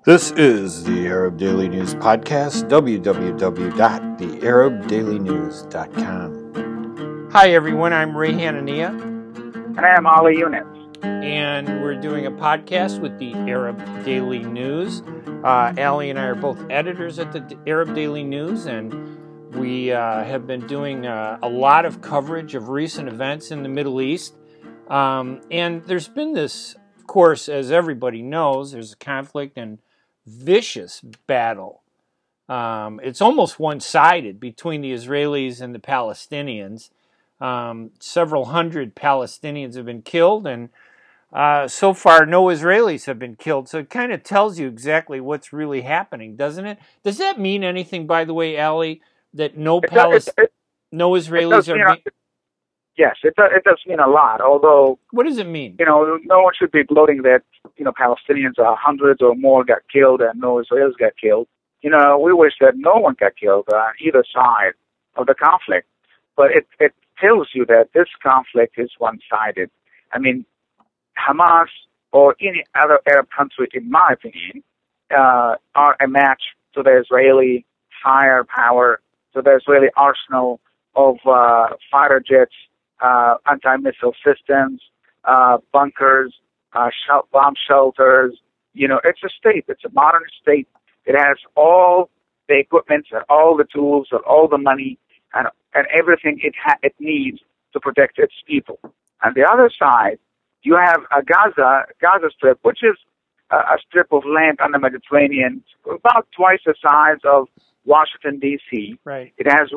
This is the Arab Daily News Podcast, www.thearabdailynews.com. Hi, everyone. I'm Ray Hanania. And I am Ali Yunus. And we're doing a podcast with the Arab Daily News. Ali and I are both editors at the Arab Daily News, and we have been doing a lot of coverage of recent events in the Middle East. And there's been this, of course, as everybody knows, there's a conflict and vicious battle. It's almost one-sided between the Israelis and the Palestinians. Several hundred Palestinians have been killed, and so far no Israelis have been killed. So it kind of tells you exactly what's really happening, doesn't it? Does that mean anything, by the way, Ali, that no Israelis are being... Yes, it does mean a lot, although... What does it mean? No one should be gloating that, Palestinians, hundreds or more got killed and no Israelis got killed. We wish that no one got killed on either side of the conflict. But it tells you that this conflict is one-sided. I mean, Hamas or any other Arab country, in my opinion, are a match to the Israeli firepower, to the Israeli arsenal of fighter jets, anti-missile systems, bunkers, bomb shelters. It's a state. It's a modern state. It has all the equipment and all the tools and all the money and everything it needs to protect its people. On the other side, you have a Gaza Strip, which is a strip of land on the Mediterranean, about twice the size of Washington, D.C. Right. It has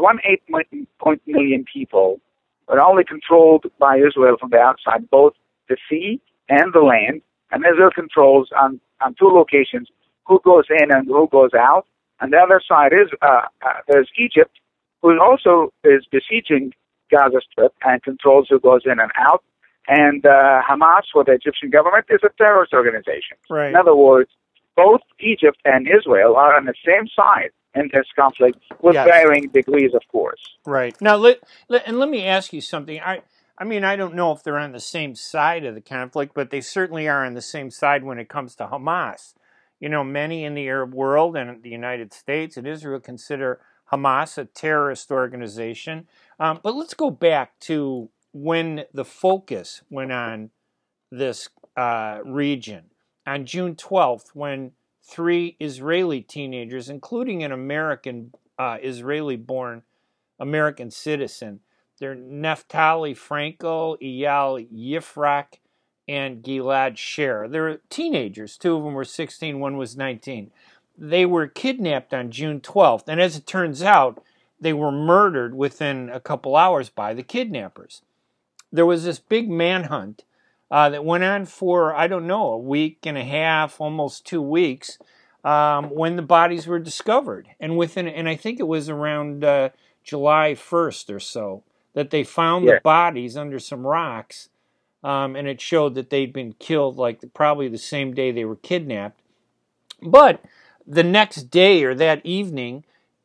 1.8 million people, but only controlled by Israel from the outside, both the sea and the land. And Israel controls on two locations who goes in and who goes out. And the other side is there's Egypt, who also is besieging Gaza Strip and controls who goes in and out. And Hamas, for the Egyptian government, is a terrorist organization. Right. In other words, both Egypt and Israel are on the same side in this conflict, with varying degrees, of course. Right. Now, let me ask you something. I mean, I don't know if they're on the same side of the conflict, but they certainly are on the same side when it comes to Hamas. Many in the Arab world and the United States and Israel consider Hamas a terrorist organization. But let's go back to when the focus went on this region. On June 12th, when 3 Israeli teenagers, including an American Israeli-born American citizen, they're Naftali Frankel, Eyal Yifrak, and Gilad Sher. They're teenagers. 2 of them were 16, 1 was 19. They were kidnapped on June 12th, and as it turns out, they were murdered within a couple hours by the kidnappers. There was this big manhunt that went on for, I don't know, a week and a half, almost 2 weeks, when the bodies were discovered. And I think it was around July 1st or so, that they found the bodies under some rocks, and it showed that they'd been killed probably the same day they were kidnapped. But the next day or that evening,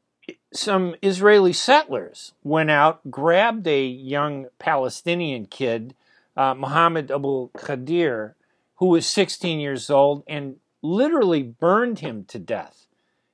some Israeli settlers went out, grabbed a young Palestinian kid, Mohammed Abu Khadir, who was 16 years old, and literally burned him to death.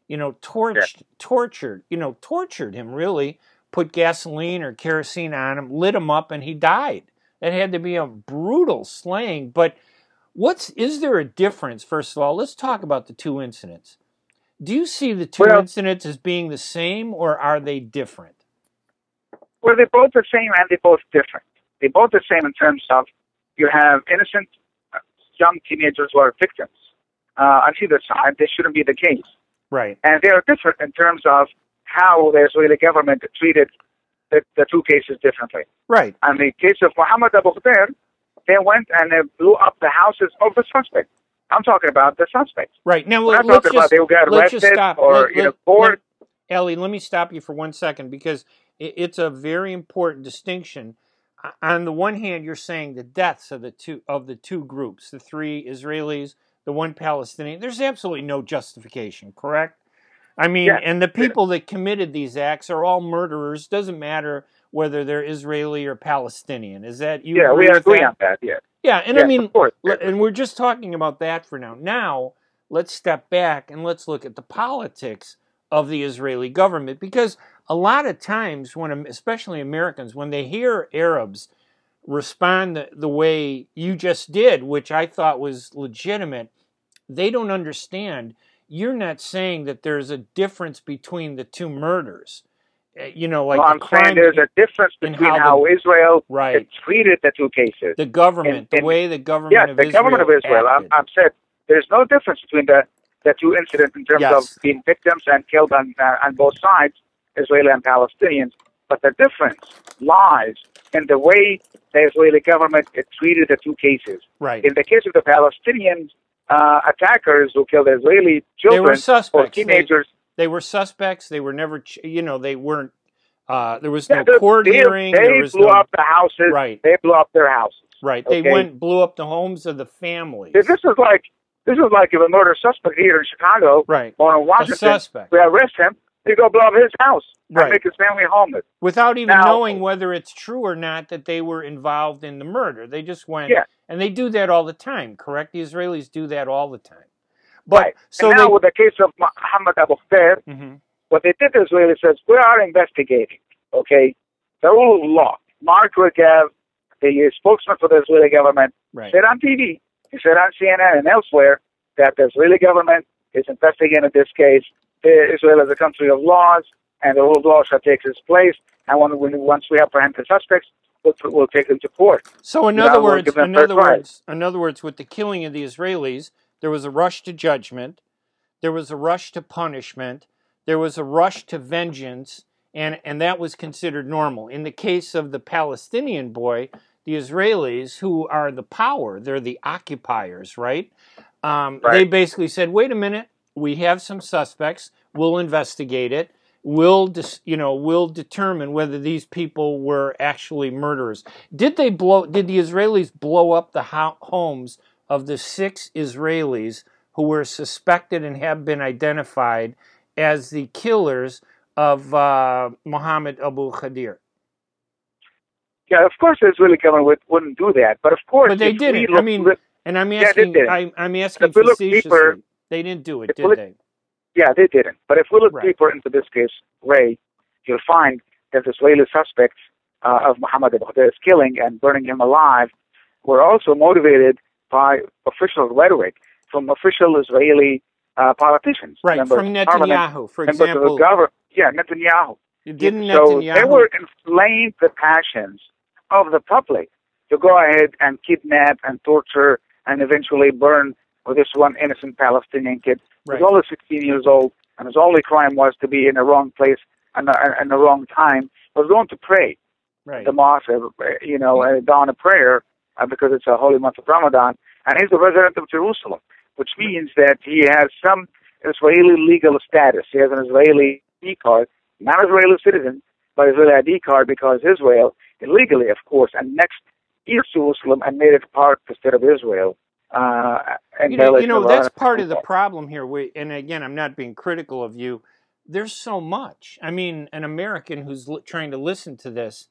Tortured him, really, put gasoline or kerosene on him, lit him up, and he died. That had to be a brutal slaying. But is there a difference? First of all, let's talk about the 2 incidents. Do you see the 2 incidents as being the same, or are they different? Well, they're both the same and they're both different. They're both the same in terms of you have innocent young teenagers who are victims. On either side, they shouldn't be the case. Right. And they are different in terms of how the Israeli government treated the 2 cases differently. Right. In the case of Mohammed Abu Khadir, they went and they blew up the houses of the suspect. I'm talking about the suspects. Right. Now, I'm talking about they got arrested or court. Ellie, let me stop you for 1 second, because it's a very important distinction. On the one hand, you're saying the deaths of the two groups, the 3 Israelis, the 1 Palestinian. There's absolutely no justification, correct? I mean, and the people that committed these acts are all murderers. Doesn't matter whether they're Israeli or Palestinian. Is that you? Yeah, we agree on that. Yeah. Yeah, and yes, I mean, of course. And we're just talking about that for now. Now, let's step back and let's look at the politics of the Israeli government. Because a lot of times, when especially Americans, when they hear Arabs respond the way you just did, which I thought was legitimate, they don't understand. You're not saying that there's a difference between the two murders. Like I'm saying there's a difference between how Israel has treated the two cases. The government, the way the government of Israel. Yes, the government of Israel. I'm said there's no difference between the two incidents in terms of being victims and killed on both sides, Israeli and Palestinians. But the difference lies in the way the Israeli government treated the two cases. Right. In the case of the Palestinian attackers who killed Israeli children, they were suspects. Or teenagers. They were suspects. They were never, they weren't. There was no court hearing. They blew up the houses. Right. They blew up their houses. Right. They blew up the homes of the families. This is like if a murder suspect here in Chicago, right, or in Washington, we arrest him, they go blow up his house and make his family homeless. Without even knowing whether it's true or not that they were involved in the murder. They just went, and they do that all the time, correct? The Israelis do that all the time. But so now with the case of Mohammed Abu Khair, what they did, the Israelis says, we are investigating, okay? The rule of law. Mark Regev, the spokesman for the Israeli government, said on TV, he said on CNN and elsewhere that the Israeli government is investigating this case. Israel is a country of laws, and the rule of law shall take its place. And once we apprehend the suspects, we'll take them to court. So in other words, with the killing of the Israelis, there was a rush to judgment, there was a rush to punishment, there was a rush to vengeance, and that was considered normal. In the case of the Palestinian boy, the Israelis, who are the power, they're the occupiers, right? They basically said, wait a minute, we have some suspects, we'll investigate it, we'll determine whether these people were actually murderers. Did the Israelis blow up the homes of the 6 Israelis who were suspected and have been identified as the killers of Mohammed Abu Khair? Yeah, of course the Israeli government wouldn't do that, but of course... But they didn't. I'm asking facetiously. They didn't do it, did they? Yeah, they didn't. But if we look deeper into this case, Ray, you'll find that the Israeli suspects of Mohammed Abu Khair's killing and burning him alive were also motivated by official rhetoric from official Israeli politicians. Right, from Netanyahu, for example. Netanyahu. Didn't So Netanyahu... they were inflamed the passions of the public to go ahead and kidnap and torture and eventually burn this one innocent Palestinian kid who was only 16 years old, and his only crime was to be in the wrong place and the wrong time. Was going to pray the mosque, dawn of prayer, because it's a holy month of Ramadan, and he's a resident of Jerusalem, which means that he has some Israeli legal status. He has an Israeli ID card, not an Israeli citizen, but Israeli ID card, because Israel, illegally, of course, annexed East Jerusalem and made it part of the state of Israel. That's part of the problem here. And again, I'm not being critical of you. There's so much. I mean, an American who's trying to listen to this,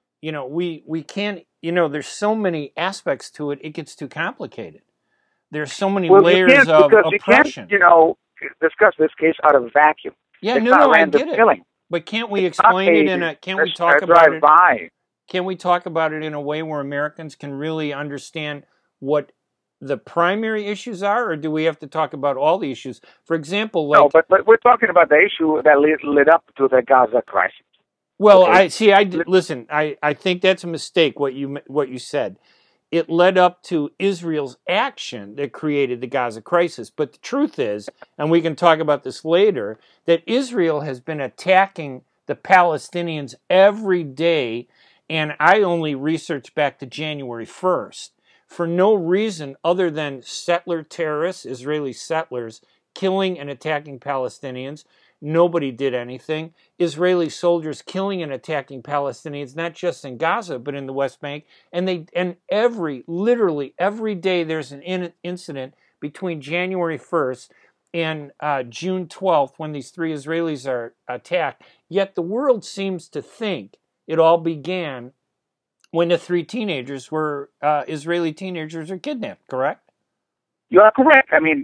we can't, there's so many aspects to it, it gets too complicated. There's so many layers of oppression. You can't, discuss this case out of a vacuum. Yeah, it's I get it. Killing. But can't we explain it can't we talk about it? Can we talk about it in a way where Americans can really understand what the primary issues are, or do we have to talk about all the issues? For example, no, but we're talking about the issue that led up to the Gaza crisis. Well, okay. Listen. I think that's a mistake. What you said. It led up to Israel's action that created the Gaza crisis. But the truth is, and we can talk about this later, that Israel has been attacking the Palestinians every day, and I only researched back to January 1st. For no reason other than settler terrorists, Israeli settlers, killing and attacking Palestinians. Nobody did anything. Israeli soldiers killing and attacking Palestinians, not just in Gaza, but in the West Bank. And literally every day there's an incident between January 1st and June 12th when these 3 Israelis are attacked. Yet the world seems to think it all began when the 3 teenagers Israeli teenagers were kidnapped, correct? You are correct. I mean,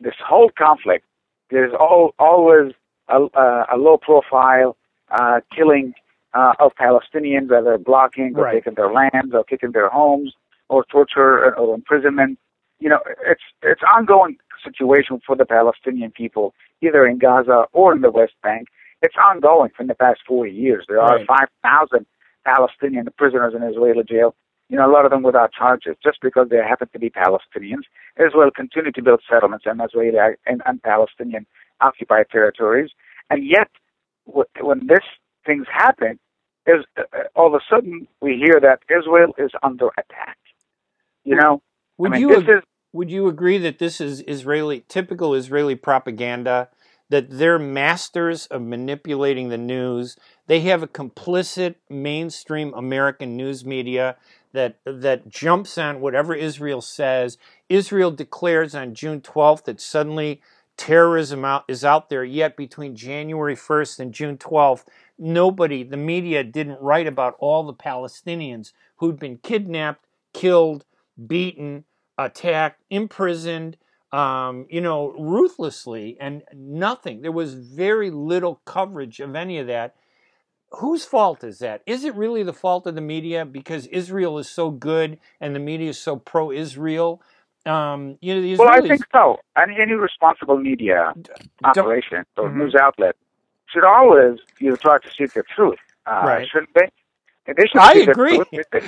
this whole conflict, there's always a low profile killing of Palestinians, whether blocking or taking their lands or kicking their homes or torture or imprisonment. You know, it's ongoing situation for the Palestinian people, either in Gaza or in the West Bank. It's ongoing for the past 40 years. There are 5,000 Palestinian prisoners in Israeli jail. You know, a lot of them without charges, just because they happen to be Palestinians. Israel continued to build settlements in Israeli and Palestinian occupied territories, and yet when these things happen, all of a sudden we hear that Israel is under attack. You know, would you agree that this is typical Israeli propaganda? That they're masters of manipulating the news. They have a complicit mainstream American news media that jumps on whatever Israel says. Israel declares on June 12th that suddenly terrorism is out there, yet between January 1st and June 12th, the media didn't write about all the Palestinians who'd been kidnapped, killed, beaten, attacked, imprisoned, ruthlessly, and nothing. There was very little coverage of any of that. Whose fault is that? Is it really the fault of the media because Israel is so good and the media is so pro-Israel? I think so. Any responsible media operation or news outlet should always try to seek the truth, shouldn't they? They should I agree.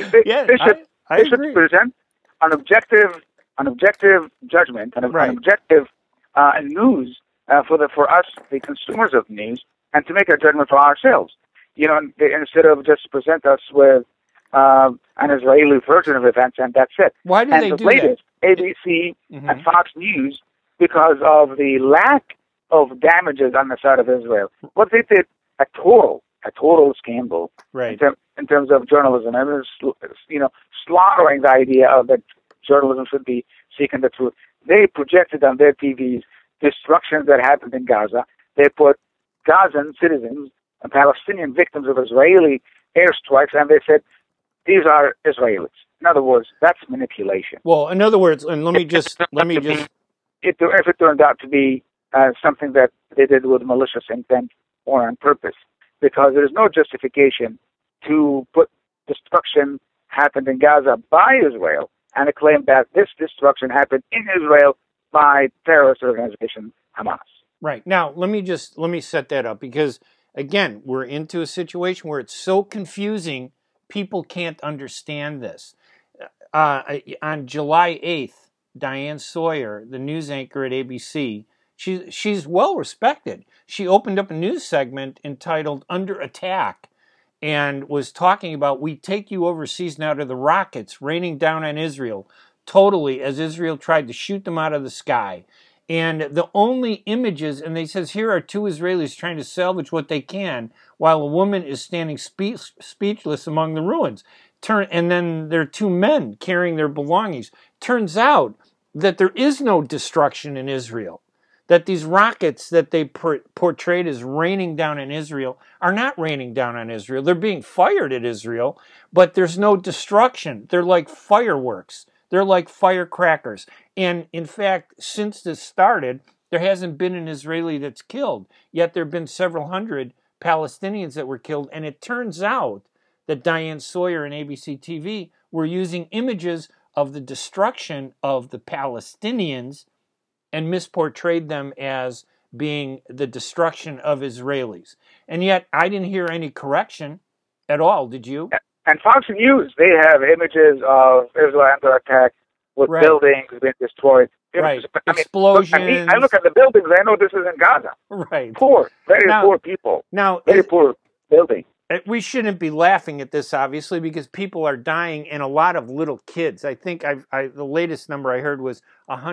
They should present an objective judgment and an objective news for us, the consumers of news, and to make a judgment for ourselves. You know, instead of just present us with an Israeli version of events, and that's it. Why do they do that? ABC and Fox News, because of the lack of damages on the side of Israel. What they did, a total scandal in terms of journalism. And slaughtering the idea of that journalism should be seeking the truth. They projected on their TVs destructions that happened in Gaza. They put Gazan citizens and Palestinian victims of Israeli airstrikes, and they said, these are Israelis. In other words, that's manipulation. Well, in other words, and if it turned out to be something that they did with malicious intent or on purpose, because there is no justification to put destruction happened in Gaza by Israel and to claim that this destruction happened in Israel by terrorist organization Hamas. Right. Now, let me set that up, because again, we're into a situation where it's so confusing, people can't understand this. On July 8th, Diane Sawyer, the news anchor at ABC, she's well respected. She opened up a news segment entitled Under Attack and was talking about, we take you overseas now to the rockets raining down on Israel, totally as Israel tried to shoot them out of the sky. And the only images, and they says, here are two Israelis trying to salvage what they can while a woman is standing speechless among the ruins. And then there are two men carrying their belongings. Turns out that there is no destruction in Israel. That these rockets that they portrayed as raining down in Israel are not raining down on Israel. They're being fired at Israel, but there's no destruction. They're like fireworks. They're like firecrackers. And in fact, since this started, there hasn't been an Israeli that's killed. Yet there have been several hundred Palestinians that were killed. And it turns out that Diane Sawyer and ABC TV were using images of the destruction of the Palestinians and misportrayed them as being the destruction of Israelis. And yet I didn't hear any correction at all, did you? And Fox News, they have images of Israel under attack with buildings being destroyed. Explosions. I look at the buildings, I know this is in Gaza. Right. Poor people. Very poor building. We shouldn't be laughing at this, obviously, because people are dying, and a lot of little kids. I think the latest number I heard was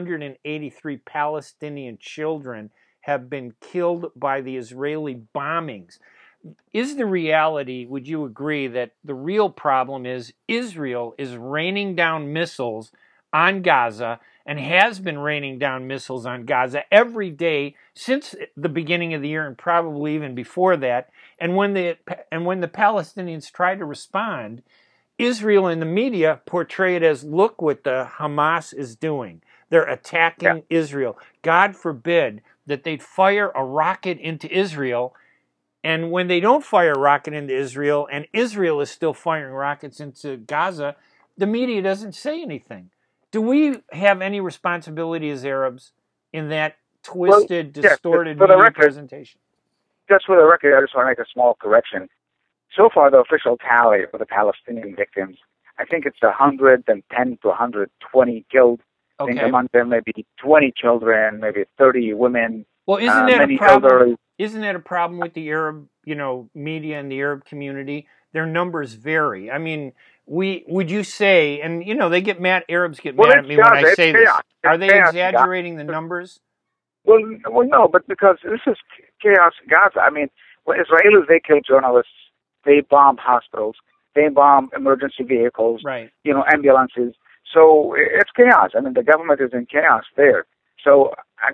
183 Palestinian children have been killed by the Israeli bombings. Is the reality, would you agree, that the real problem is Israel is raining down missiles on Gaza and has been raining down missiles on Gaza every day since the beginning of the year and probably even before that? And when the Palestinians try to respond, Israel and the media portray it as, look what the Hamas is doing. They're attacking Israel. God forbid that they'd fire a rocket into Israel, and when they don't fire a rocket into Israel, and Israel is still firing rockets into Gaza, the media doesn't say anything. Do we have any responsibility as Arabs in that twisted, distorted media presentation? Just for the record, I just want to make a small correction. So far, the official tally for the Palestinian victims, I think it's 110 to 120 killed. I think among them maybe 20 children, maybe 30 women. Well, isn't that a problem? Elderly. Isn't that a problem with the Arab, media and the Arab community? Their numbers vary. I mean, would you say, and they get mad. Arabs get mad at me when I say this. Are they exaggerating the numbers? Well, no, but because this is chaos in Gaza. I mean, when Israelis, they kill journalists, they bomb hospitals, they bomb emergency vehicles, right? Ambulances. So it's chaos. I mean, the government is in chaos there. So,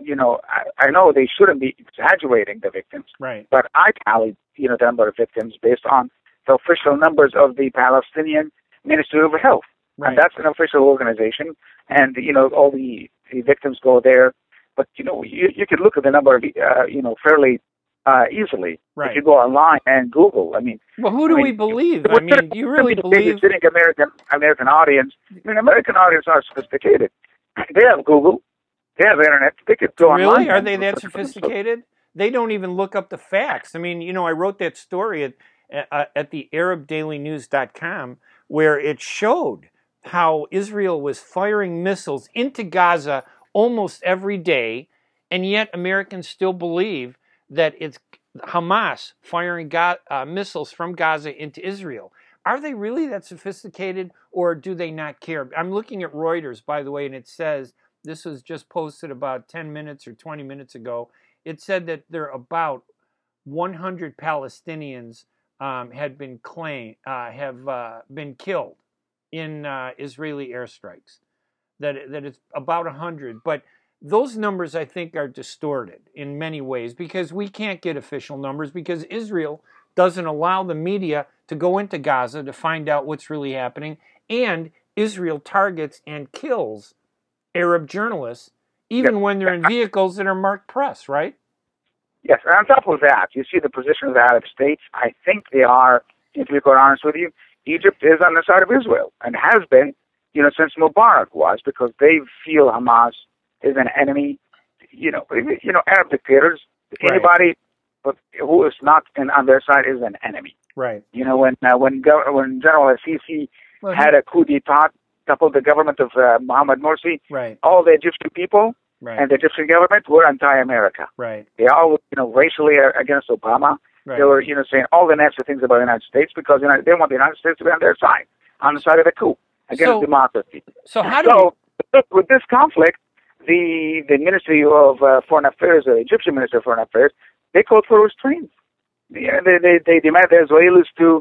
I know they shouldn't be exaggerating the victims. Right. But I tallied, the number of victims based on the official numbers of the Palestinian Ministry of Health. Right. And that's an official organization. And, all the victims go there. But, you could look at the number, fairly easily. Right. If you go online and Google, Well, who do we believe? Do you really believe? American audience. American audience are sophisticated. They have Google. They have internet. They could go online. Really? Are they that sophisticated? They don't even look up the facts. I wrote that story at the ArabDailyNews.com where it showed how Israel was firing missiles into Gaza almost every day, and yet Americans still believe that it's Hamas firing missiles from Gaza into Israel. Are they really that sophisticated, or do they not care? I'm looking at Reuters, by the way, and it says, this was just posted about 10 minutes or 20 minutes ago, it said that there are about 100 Palestinians have been killed in Israeli airstrikes. That it's about 100, but those numbers I think are distorted in many ways because we can't get official numbers because Israel doesn't allow the media to go into Gaza to find out what's really happening, and Israel targets and kills Arab journalists even when they're in vehicles that are marked press, right? Yes, and on top of that, you see the position of the Arab states. I think they are, if to be quite honest with you, Egypt is on the side of Israel and has been, since Mubarak was, because they feel Hamas is an enemy. Arab dictators, anybody who is not on their side is an enemy. Right. When General Sisi had a coup d'etat, toppled the government of Mohammed Morsi, right, all the Egyptian people and the Egyptian government were anti-America. Right. They all, racially against Obama. Right. They were, saying all the nasty things about the United States because they want the United States to be on their side, on the side of the coup against democracy. So with this conflict, the Ministry of Foreign Affairs, the Egyptian Ministry of Foreign Affairs, they called for restraints. They demand the Israelis to,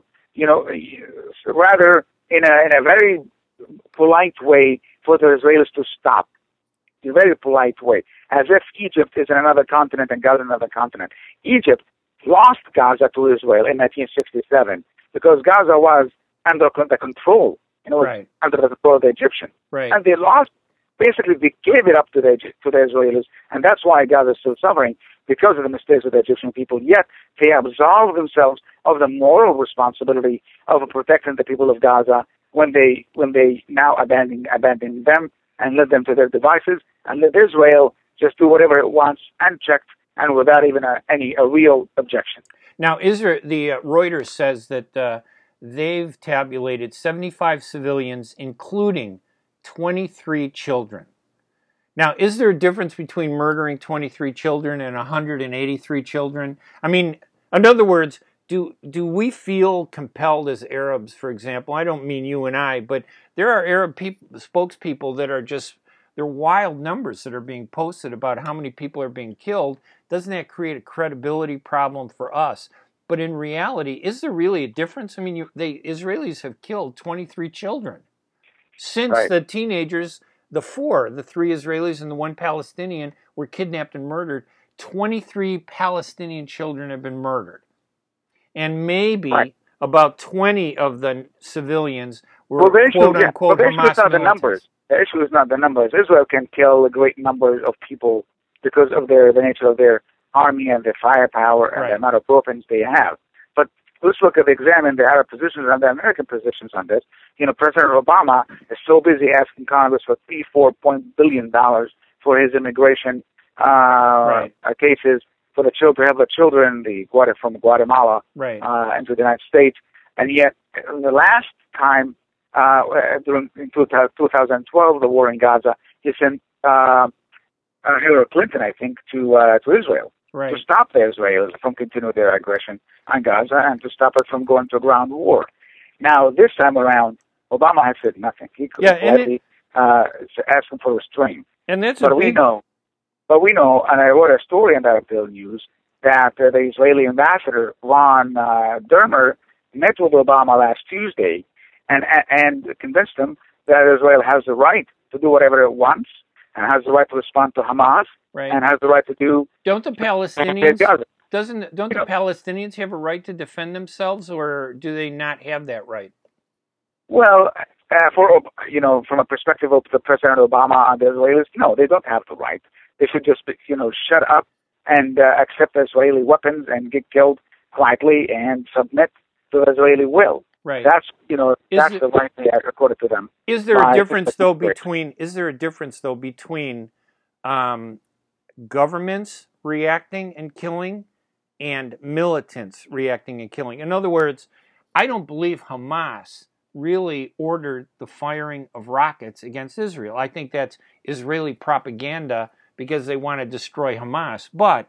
rather in a very polite way, for the Israelis to stop. In a very polite way, as if Egypt is in another continent and Gaza in another continent. Egypt lost Gaza to Israel in 1967 because Gaza was under the control, under the control of the Egyptians. Right. And they lost. Basically, they gave it up to the Israelis, and that's why Gaza is still suffering because of the mistakes of the Egyptian people. Yet they absolve themselves of the moral responsibility of protecting the people of Gaza when they now abandon them and let them to their devices and let Israel just do whatever it wants unchecked and without even a real objection. Now, the Reuters says that they've tabulated 75 civilians, including 23 children. Now, is there a difference between murdering 23 children and 183 children? In other words, do we feel compelled as Arabs, for example? I don't mean you and I, but there are Arab spokespeople that are they're wild numbers that are being posted about how many people are being killed. Doesn't that create a credibility problem for us? But in reality, is there really a difference? The Israelis have killed 23 children. Since the teenagers, the 3 Israelis and the 1 Palestinian, were kidnapped and murdered, 23 Palestinian children have been murdered. And maybe about 20 of the civilians were quote-unquote Hamas militants. The issue is not the numbers. Israel can kill a great number of people because of the nature of their army and their firepower and the amount of weapons they have. But let's examine the Arab positions and the American positions on this. President Obama is so busy asking Congress for $4 billion for his immigration cases for the children, have the children from Guatemala into the United States, and yet the last time in 2012, the war in Gaza, he sent Hillary Clinton, I think, to Israel to stop the Israelis from continuing their aggression on Gaza and to stop it from going to a ground war. Now, this time around, Obama has said nothing. He could gladly ask him for restraint. And that's we know, and I wrote a story in that Bill News, that the Israeli ambassador, Ron Dermer, met with Obama last Tuesday and convinced him that Israel has the right to do whatever it wants and has the right to respond to Hamas and has the right to do. Don't the Palestinians Palestinians have a right to defend themselves, or do they not have that right? Well, from a perspective of the President Obama and the Israelis, no, they don't have the right. They should just, shut up and accept Israeli weapons and get killed quietly and submit to the Israeli will. Right. That's the right they according to them. Is there a difference though between governments reacting and killing and militants reacting and killing? In other words, I don't believe Hamas really ordered the firing of rockets against Israel. I think that's Israeli propaganda because they want to destroy Hamas. But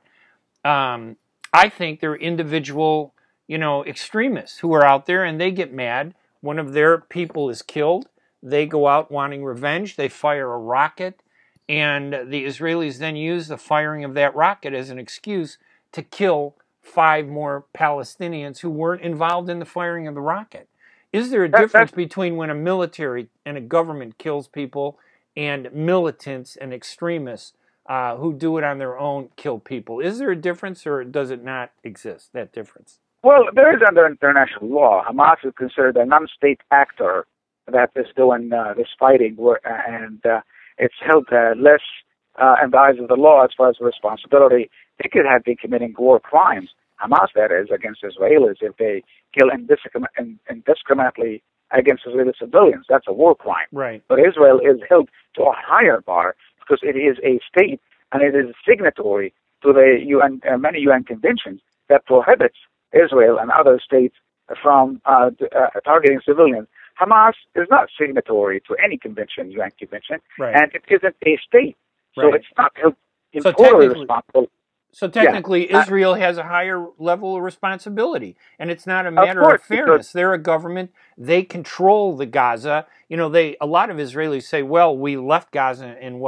I think there are individual, extremists who are out there and they get mad. One of their people is killed. They go out wanting revenge. They fire a rocket. And the Israelis then use the firing of that rocket as an excuse to kill 5 more Palestinians who weren't involved in the firing of the rocket. Is there a difference between when a military and a government kills people and militants and extremists who do it on their own kill people? Is there a difference, or does it not exist, that difference? Well, there is under international law. Hamas is considered a non-state actor that is doing this fighting, and it's held less in the eyes of the law as far as responsibility. They could have been committing war crimes, Hamas that is, against Israelis if they kill indiscriminately against Israeli civilians. That's a war crime. Right. But Israel is held to a higher bar because it is a state and it is a signatory to the UN, many UN conventions that prohibits Israel and other states from targeting civilians. Hamas is not signatory to any convention, UN convention, and it isn't a state, so it's not totally responsible. So technically, Israel has a higher level of responsibility, and it's not a matter of fairness. They're a government; they control the Gaza. A lot of Israelis say, "Well, we left Gaza in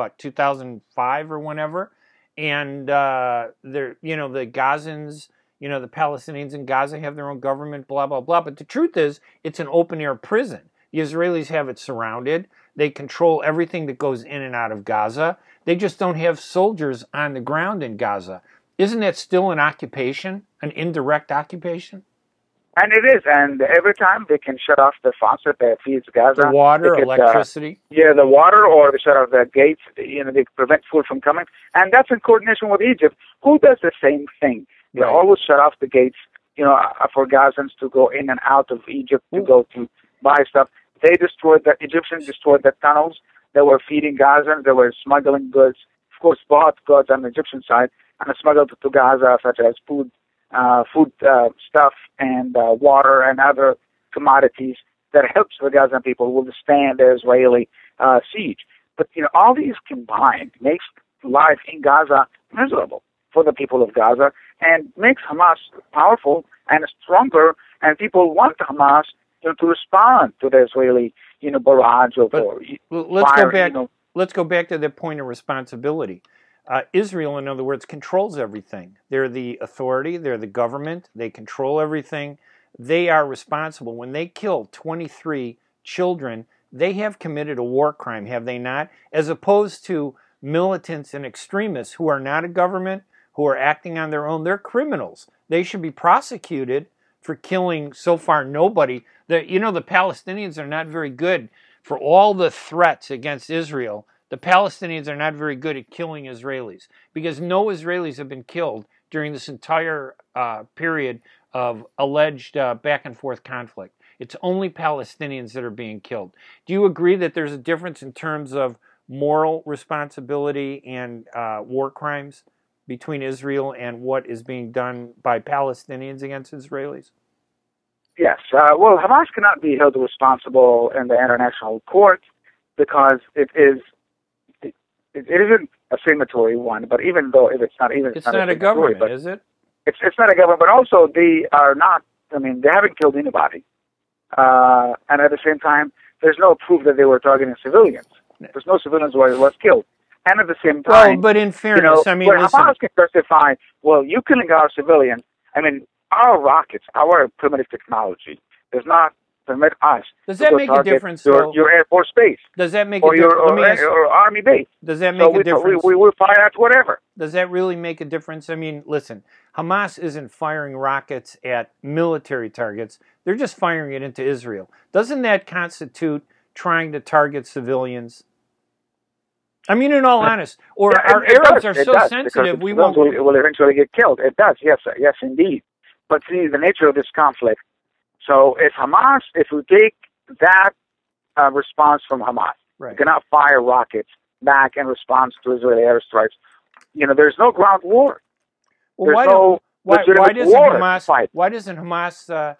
2005 or whenever," and the Gazans. The Palestinians in Gaza have their own government, blah, blah, blah. But the truth is, it's an open-air prison. The Israelis have it surrounded. They control everything that goes in and out of Gaza. They just don't have soldiers on the ground in Gaza. Isn't that still an occupation, an indirect occupation? And it is. And every time they can shut off the faucet that feeds Gaza. The water, electricity. The water, or they shut off the gates. They prevent food from coming. And that's in coordination with Egypt, who does the same thing. They always shut off the gates, for Gazans to go in and out of Egypt to go to buy stuff. Egyptians destroyed the tunnels that were feeding Gazans. They were smuggling goods, of course, bought goods on the Egyptian side and smuggled to Gaza, such as food stuff and water and other commodities that helps the Gazan people withstand the Israeli siege. But, all these combined makes life in Gaza miserable for the people of Gaza and makes Hamas powerful and stronger, and people want Hamas to respond to the Israeli, barrage of fire. Let's go back to the point of responsibility. Israel, in other words, controls everything. They're the authority. They're the government. They control everything. They are responsible. When they kill 23 children, they have committed a war crime, have they not? As opposed to militants and extremists who are not a government, who are acting on their own. They're criminals. They should be prosecuted for killing so far nobody. The Palestinians are not very good for all the threats against Israel, the Palestinians are not very good at killing Israelis because no Israelis have been killed during this entire period of alleged back and forth conflict. It's only Palestinians that are being killed. Do you agree that there's a difference in terms of moral responsibility and war crimes between Israel and what is being done by Palestinians against Israelis? Yes. Well, Hamas cannot be held responsible in the international court because it isn't a signatory one. But even though if it's not a government, is it? It's not a government. But also they are not. I mean, they haven't killed anybody, and at the same time, there's no proof that they were targeting civilians. There's no civilians who was killed. And at the same time, well, but in fairness, I mean, listen. Hamas can justify, well, you killing our civilians. I mean, our rockets, our primitive technology, does not permit us. Does that make a difference? Your Air Force base. Does that make a difference? Or Army base. Does that make a difference? We will fire at whatever. Does that really make a difference? I mean, listen, Hamas isn't firing rockets at military targets. They're just firing it into Israel. Doesn't that constitute trying to target civilians? I mean, in all honesty, our Arabs are so sensitive, we won't. Will eventually get killed. It does, yes, indeed. But see, the nature of this conflict. So if we take that response from Hamas, right. You cannot fire rockets back in response to Israeli airstrikes. There's no ground war. Well, why doesn't Hamas,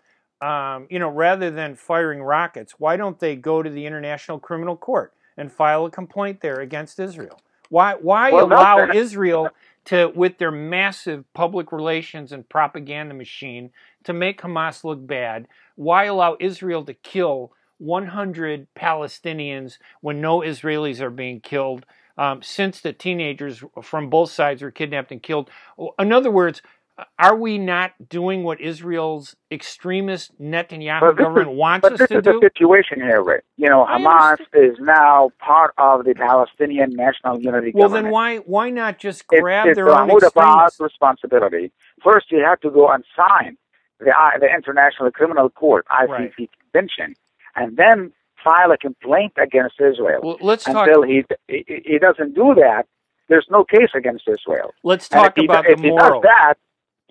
rather than firing rockets, why don't they go to the International Criminal Court and file a complaint there against Israel? Why allow Israel to, with their massive public relations and propaganda machine, to make Hamas look bad? Why allow Israel to kill 100 Palestinians when no Israelis are being killed, since the teenagers from both sides were kidnapped and killed? In other words, are we not doing what Israel's extremist Netanyahu government wants us to do? But this is the situation here, Rick. Hamas is now part of the Palestinian National Unity Government. Well, then why not just grab their own extremists? It's extremists? Mahmoud Abbas' responsibility. First, you have to go and sign the International Criminal Court, ICC Convention, and then file a complaint against Israel. Well, let's talk. Until he doesn't do that, there's no case against Israel. Let's talk about the moral. If he does that,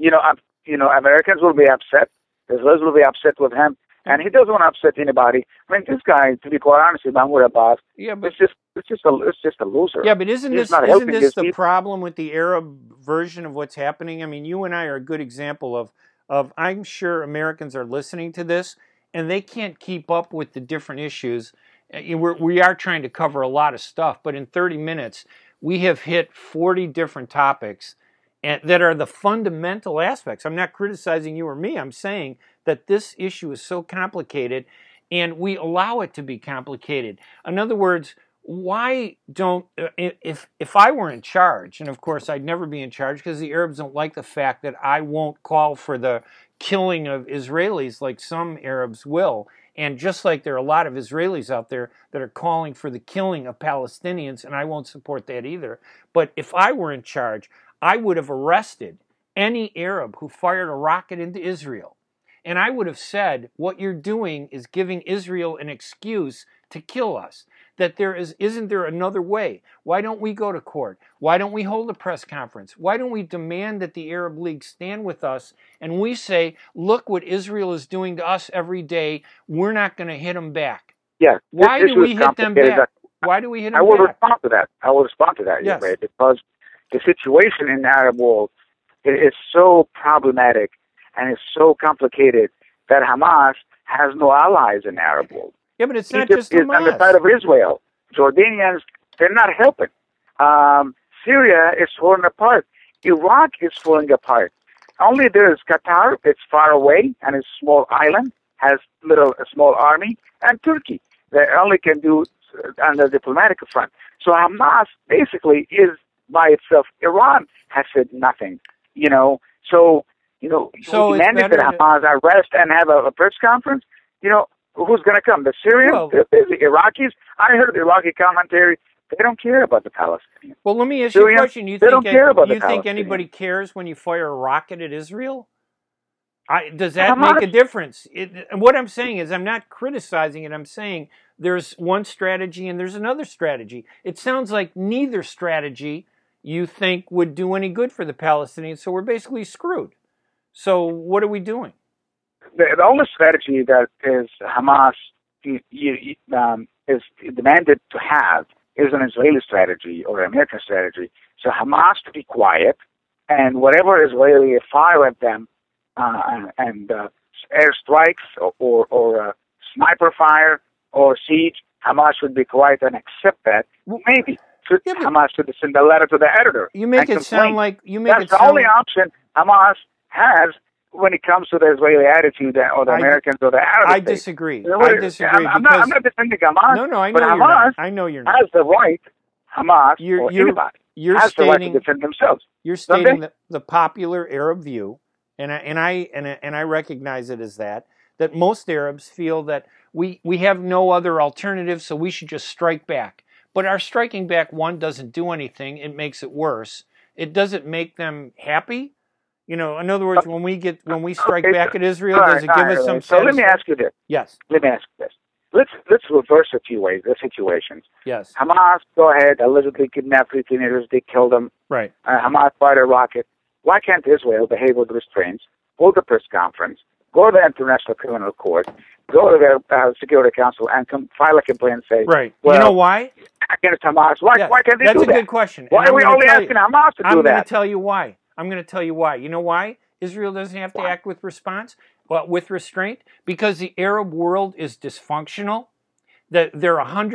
Americans will be upset. Israelis will be upset with him, and he doesn't want to upset anybody. I mean, this guy, to be quite honest, Mahmoud Abbas, it's just a loser. Yeah, but isn't this the problem with the Arab version of what's happening? I mean, you and I are a good example of I'm sure Americans are listening to this, and they can't keep up with the different issues. We are trying to cover a lot of stuff, but in 30 minutes, we have hit 40 different topics and that are the fundamental aspects. I'm not criticizing you or me. I'm saying that this issue is so complicated, and we allow it to be complicated. In other words, why don't, if I were in charge, and of course I'd never be in charge because the Arabs don't like the fact that I won't call for the killing of Israelis like some Arabs will, and just like there are a lot of Israelis out there that are calling for the killing of Palestinians, and I won't support that either. But if I were in charge, I would have arrested any Arab who fired a rocket into Israel. And I would have said, what you're doing is giving Israel an excuse to kill us. That isn't there another way? Why don't we go to court? Why don't we hold a press conference? Why don't we demand that the Arab League stand with us and we say, look what Israel is doing to us every day. We're not going to hit them back. Yeah. Why do we hit them back? Why do we hit them back? I will respond to that. Yes. Right? Because the situation in the Arab world is so problematic and it's so complicated that Hamas has no allies in the Arab world. Yeah, but it's not Egypt just Hamas. Is on the side of Israel. Jordanians, they're not helping. Syria is falling apart. Iraq is falling apart. Only there's Qatar. It's far away and it's a small island, has a small army, and Turkey. They only can do on the diplomatic front. So Hamas basically is by itself. Iran has said nothing. So demanded that Hamas arrest and have a press conference. Who's going to come? The Syrians? The Iraqis? I heard the Iraqi commentary. They don't care about the Palestinians. Well, let me ask you a question. You think anybody cares when you fire a rocket at Israel? Does that make a difference? What I'm saying is I'm not criticizing it. I'm saying there's one strategy and there's another strategy. It sounds like neither strategy you think would do any good for the Palestinians, so we're basically screwed. So what are we doing? The only strategy that is Hamas is demanded to have is an Israeli strategy or an American strategy. So Hamas to be quiet, and whatever Israeli fire at them and airstrikes or sniper fire or siege, Hamas should be quiet and accept that. Maybe Hamas should send a letter to the editor. You make it sound like that's the only option Hamas has when it comes to the Israeli attitude or the Americans or the Arabs. I disagree. I disagree. I'm not defending Hamas. No, I know but you're Hamas not. I know you're not. Has the right. Hamas or anybody has the right to defend themselves. You're stating the popular Arab view, and I recognize it as that most Arabs feel that we have no other alternative, so we should just strike back. But our striking back, one, doesn't do anything. It makes it worse. It doesn't make them happy. In other words, when we strike back at Israel, does it give us some? So let me ask you this. Yes. Let me ask you this. Let's reverse a few ways the situations. Yes. Hamas, go ahead, allegedly kidnapped 3 teenagers. They killed them. Right. Hamas fired a rocket. Why can't Israel behave with restraints? Hold a press conference. Go to the International Criminal Court. Go to the Security Council and file a complaint and say, right. Well, you know why? Against Hamas. Why can't they do that? That's a good question. Why are we only asking Hamas to do that? I'm going to tell you why. You know why Israel doesn't have to act with with restraint? Because the Arab world is dysfunctional. There are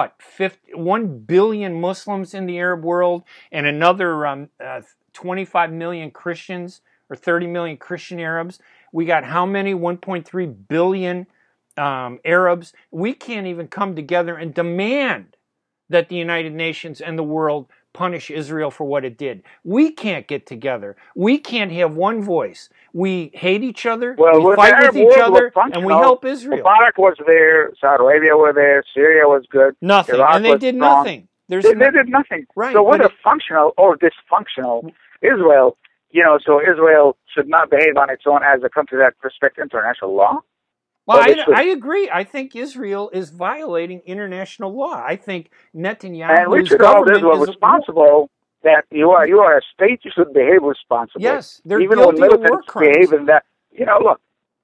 1 billion Muslims in the Arab world and another 25 million Christians or 30 million Christian Arabs. We got how many? 1.3 billion Arabs. We can't even come together and demand that the United Nations and the world punish Israel for what it did. We can't get together. We can't have one voice. We hate each other, we fight with each other, and we help Israel. Mubarak was there, Saudi Arabia was there, Syria was good. Nothing, Iraq and they did strong. nothing. They did nothing. Right. So whether functional or dysfunctional, Israel, so Israel should not behave on its own as a country that respects international law? Well, I agree. I think Israel is violating international law. I think Netanyahu's government is responsible. That you are a state. You should behave responsibly. Yes, they're even guilty when of war crimes. Behave in that. Look,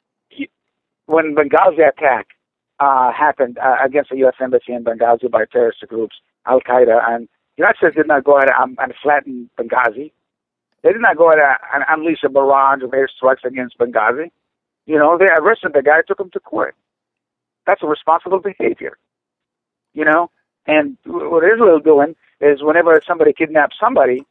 when Benghazi attack happened against the U.S. embassy in Benghazi by terrorist groups, Al Qaeda, and the United States did not go ahead and flatten Benghazi. They did not go ahead and unleash a barrage of airstrikes against Benghazi. They arrested the guy, took him to court. That's a responsible behavior. And what Israel is doing is whenever somebody kidnaps somebody,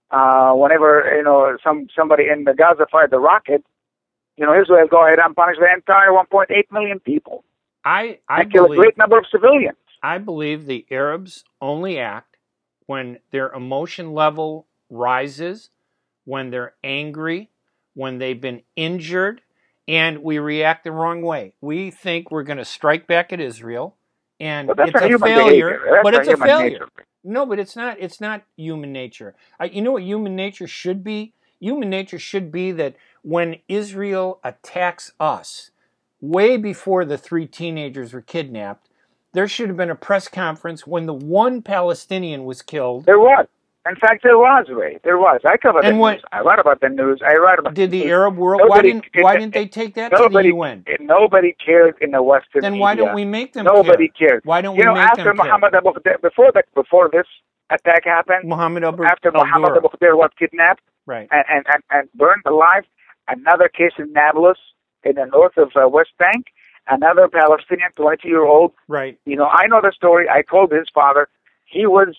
whenever, somebody in the Gaza fired the rocket, Israel go ahead and punish the entire 1.8 million people. I kill a great number of civilians. I believe the Arabs only act when their emotion level rises, when they're angry, when they've been injured, and we react the wrong way. We think we're going to strike back at Israel, and it's a failure. But it's a failure. Nature. No, but it's not. It's not human nature. You know what human nature should be? Human nature should be that when Israel attacks us, way before the 3 teenagers were kidnapped, there should have been a press conference when the 1 Palestinian was killed. There was. In fact, there was, Ray. There was. I covered the news. I write about the news. Did the Arab world? Why didn't they take that to the UN? Nobody cared in the Western Then media. why don't we make them Nobody care? cared. Why don't we make after them Mohammed care? Abu Khdeir, before this attack happened, after Mohammed Abu Khdeir was kidnapped and burned alive, another case in Nablus in the north of West Bank, another Palestinian 22-year-old. Right. I know the story. I told his father. He was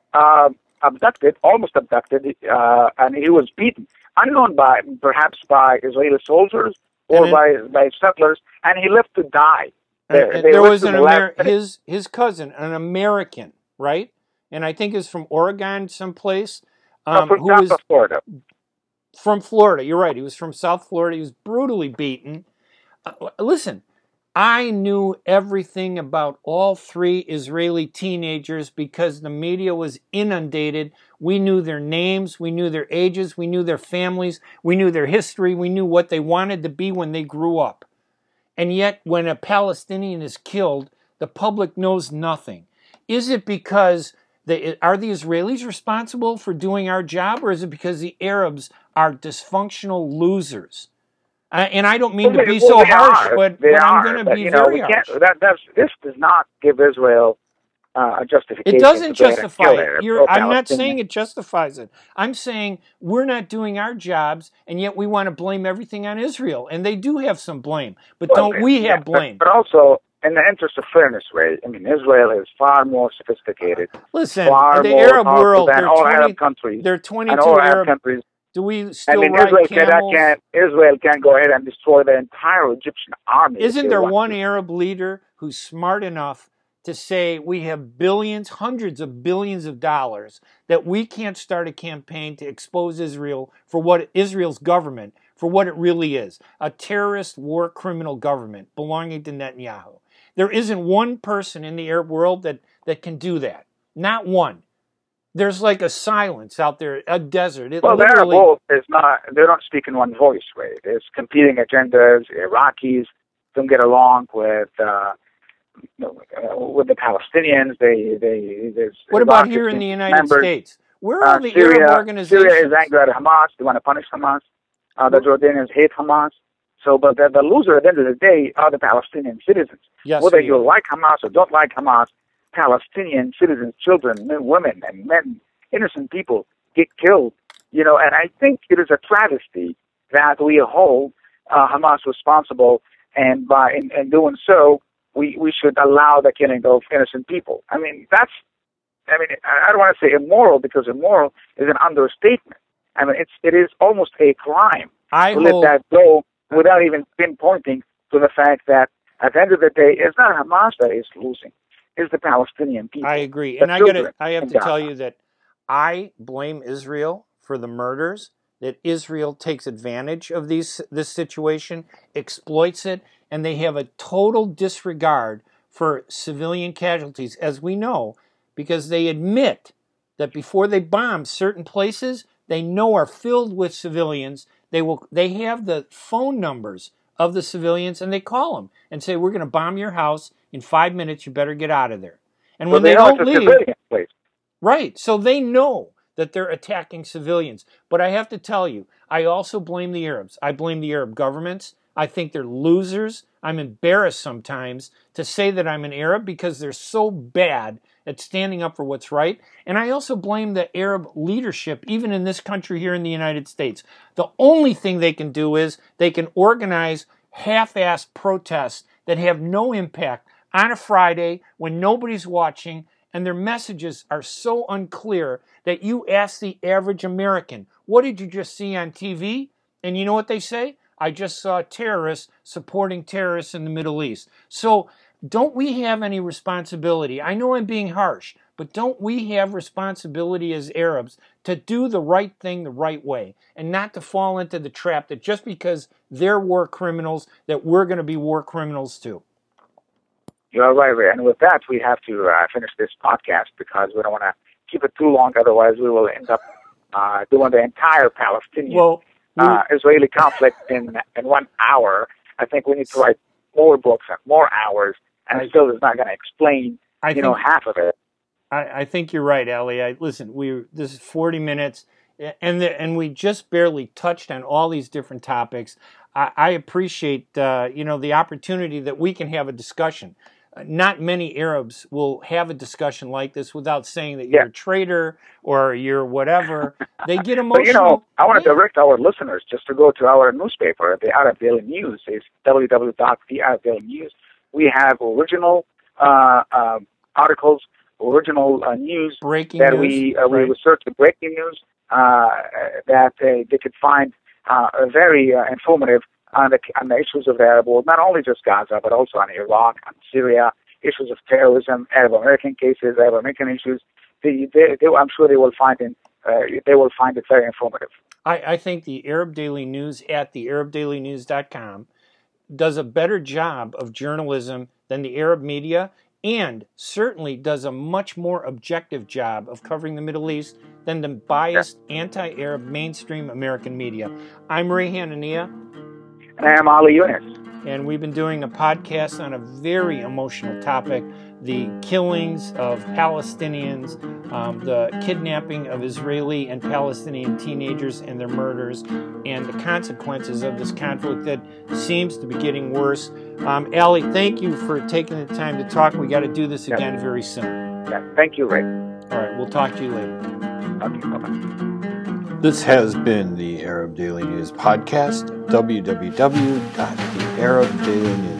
almost abducted, and he was beaten, unknown perhaps by Israeli soldiers or by settlers, and he lived to die. There was his cousin, an American, right? And I think is from Oregon, someplace. From Florida. From Florida, you're right. He was from South Florida. He was brutally beaten. Listen. I knew everything about all 3 Israeli teenagers because the media was inundated. We knew their names, we knew their ages, we knew their families, we knew their history, we knew what they wanted to be when they grew up. And yet, when a Palestinian is killed, the public knows nothing? Is it because are the Israelis responsible for doing our job, or is it because the Arabs are dysfunctional losers? And I don't mean to be so harsh, but I'm going to be very harsh. This does not give Israel a justification. It doesn't justify it. I'm not saying it justifies it. I'm saying we're not doing our jobs, and yet we want to blame everything on Israel. And they do have some blame, but don't we have blame? But also, in the interest of fairness, Ray, I mean, Israel is far more sophisticated. Listen, the Arab world, than all Arab countries. There are 22 Arab countries. Do we still ride camels? Israel can go ahead and destroy the entire Egyptian army. Isn't there one Arab leader who's smart enough to say we have billions, hundreds of billions of dollars, that we can't start a campaign to expose Israel for what Israel's government, for what it really is, a terrorist war criminal government belonging to Netanyahu? There isn't one person in the Arab world that can do that. Not one. There's like a silence out there, a desert. The Arab world is not, they don't speak in one voice, right? There's competing agendas. Iraqis don't get along with the Palestinians. What about here in the United States? Where are the Arab organizations? Syria is angry at Hamas. They want to punish Hamas. The Jordanians hate Hamas. So, but the loser at the end of the day are the Palestinian citizens. Yes, whether you like Hamas or don't like Hamas, Palestinian citizens, children, women, and men, innocent people get killed. And I think it is a travesty that we hold Hamas responsible, and in doing so, we should allow the killing of innocent people. I don't want to say immoral, because immoral is an understatement. It is almost a crime to let that go without even pinpointing to the fact that at the end of the day, it's not Hamas that is losing. Is the Palestinian people. I agree. And I have to tell you that I blame Israel for the murders, that Israel takes advantage of this situation, exploits it, and they have a total disregard for civilian casualties, as we know, because they admit that before they bomb certain places they know are filled with civilians, they have the phone numbers of the civilians, and they call them and say, we're going to bomb your house. In 5 minutes, you better get out of there. And when they don't leave, right? So they know that they're attacking civilians. But I have to tell you, I also blame the Arabs. I blame the Arab governments. I think they're losers. I'm embarrassed sometimes to say that I'm an Arab because they're so bad at standing up for what's right. And I also blame the Arab leadership, even in this country here in the United States. The only thing they can do is they can organize half-assed protests that have no impact on a Friday when nobody's watching, and their messages are so unclear that you ask the average American, what did you just see on TV? And you know what they say? I just saw terrorists supporting terrorists in the Middle East. So don't we have any responsibility? I know I'm being harsh, but don't we have responsibility as Arabs to do the right thing the right way and not to fall into the trap that just because they're war criminals, that we're going to be war criminals too? You're right, Ray. And with that, we have to finish this podcast because we don't want to keep it too long. Otherwise, we will end up doing the entire Palestinian-Israeli conflict in 1 hour. I think we need to write more books and more hours, and still is not going to explain, half of it. I think you're right, Ali. Listen, this is 40 minutes, and we just barely touched on all these different topics. I appreciate, the opportunity that we can have a discussion. Not many Arabs will have a discussion like this without saying that you're a traitor or you're whatever. They get emotional. But, I want to direct our listeners just to go to our newspaper, the Arab Daily News. It's www.thearabdailynews. We have original articles, original news. Breaking that news. We research the breaking news that they could find very informative on the issues of the Arab world, not only just Gaza, but also on Iraq, on Syria, issues of terrorism, Arab American cases, Arab American issues. I'm sure they will find it very informative. I think the Arab Daily News at thearabdailynews.com does a better job of journalism than the Arab media, and certainly does a much more objective job of covering the Middle East than the biased anti-Arab mainstream American media. I'm Ray Hanania. And I am Ali Yunus. and we've been doing a podcast on a very emotional topic, the killings of Palestinians, the kidnapping of Israeli and Palestinian teenagers and their murders, and the consequences of this conflict that seems to be getting worse. Allie, thank you for taking the time to talk. We got to do this again very soon. Yeah, thank you, Ray. All right, we'll talk to you later. Okay, bye-bye. This has been the Arab Daily News Podcast, www.thearabdailynews.com.